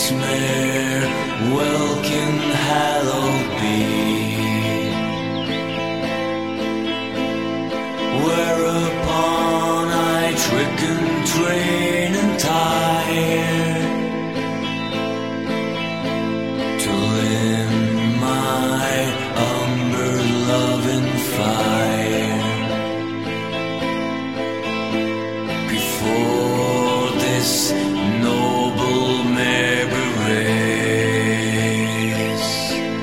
mere welkin hallowed be. Whereupon I trick and train and tire to lend my umber loving fire before this noble merry race.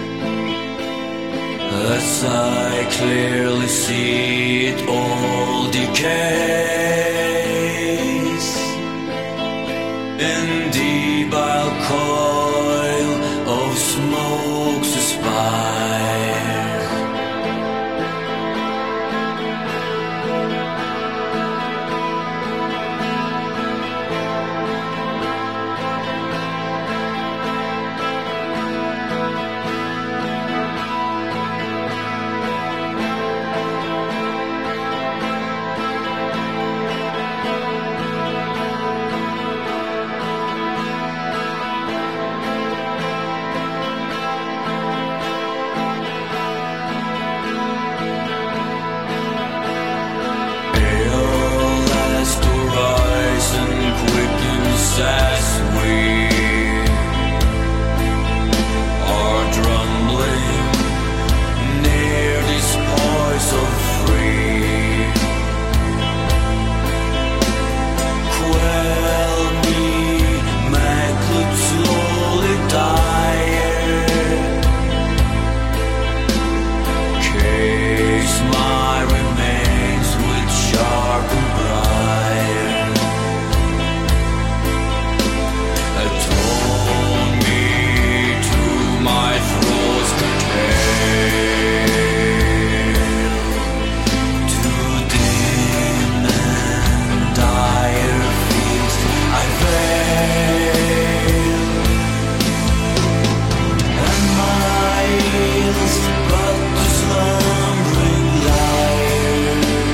As I clearly see it all decays, in deep I'll coil of smokes aspire. As we are drumbling near this poise of free, quell me, make it slowly die, case my remains with sharpened briar. Atone me to my throat's curtail, to dim and dire fields I veil, and my ears but the slumbering lyre.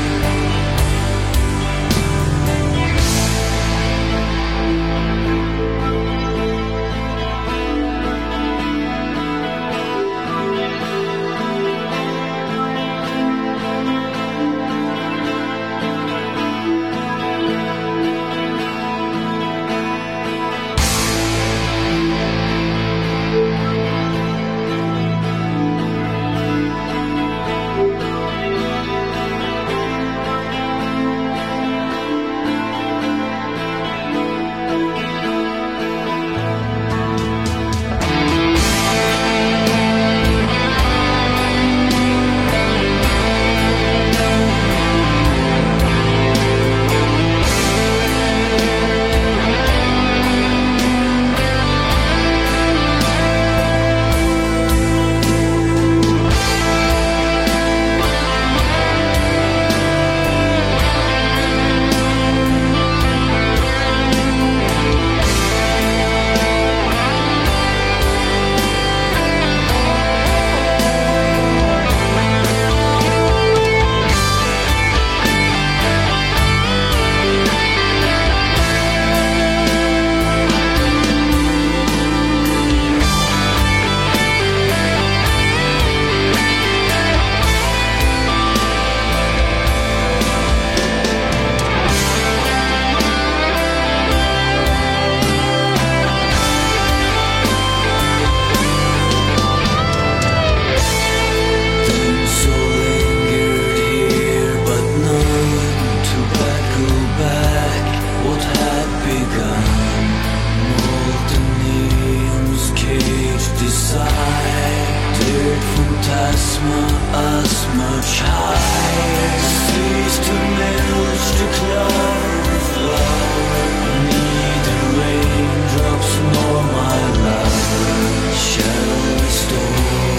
Us much higher, cease to melt the cloud of flower. Neither raindrops nor my love shall restore.